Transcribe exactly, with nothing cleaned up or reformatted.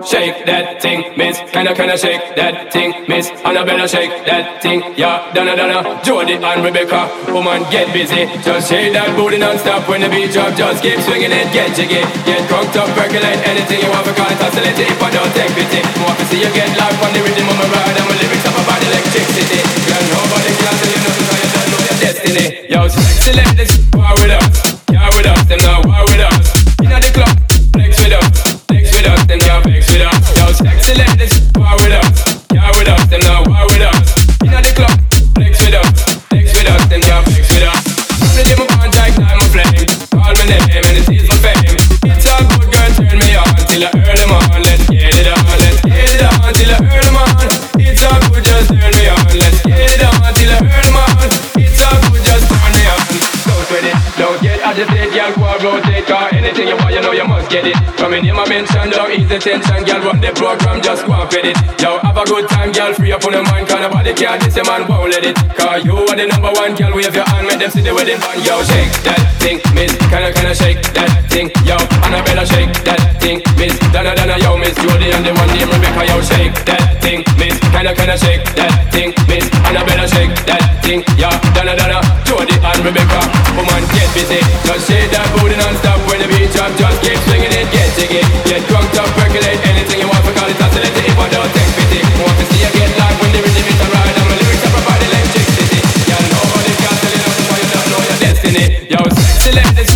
shake that thing, miss. Kinda, kinda shake that thing, miss. Annabella, shake that thing, yeah. Donna, Donna, Jody and Rebecca, woman, get busy. Just shake that booty non-stop when the beat drop. Just keep swinging it, get jiggy. Get crunked up, percolate anything you want for call it oscillate. If I don't take pity, want to see you get live on the rhythm of my ride. And my lyrics up about electricity. Girl, nobody can tell you nothing, so you don't know your destiny. Yo, sexy ladies, war with us, yeah with us, them now war with us. Inna the club, flex with us, flex with us, them now flex with us. Yo, sexy ladies, war with us, yeah with us, them now war with us. Inna the club, flex with us, flex with us, them now flex with us. Ready my bond like time of flame, call my name and it is my fame. It's all good, girl, turn me on till I earn them on. Let's get it on, let's get it on till I earn them on. It's all good, just turn me on. Let's get it on till I earn them on. It's all good, just turn me on. Don't sweat it, don't get agitated, girl, go and rotate. Cause anything you want, you know you must get it. From in here, my mention, don't ease the tension, girl, run the program, just go and fit it. Yo, have a good time, girl, free up on your mind. Cause nobody can diss you, man, won't let it. Cause you are the number one, girl, wave your hand, make them see the wedding band. Yo, shake that thing, miss, kinda, kinda shake that thing. Yo, Annabella, shake that thing, miss. Donna, Donna, yo, miss Jody and the one named Rebecca. Yo, shake that thing, miss, kinda, kinda shake that thing, miss. Annabella, shake that thing, yo, Donna, Donna, Jody and Rebecca. Woman, get busy, just shake that booty non-stop when the beat drop. Just keep swinging it, get jiggy. Get crunked up, percolate anything you want for call it oscillate. If I don't take pity, want to see you get live when the rhythm is a ride. And my lyrics are provide electricity. Y'all nobody can tell you nothing, why you don't know your destiny. Yo, sexy ladies,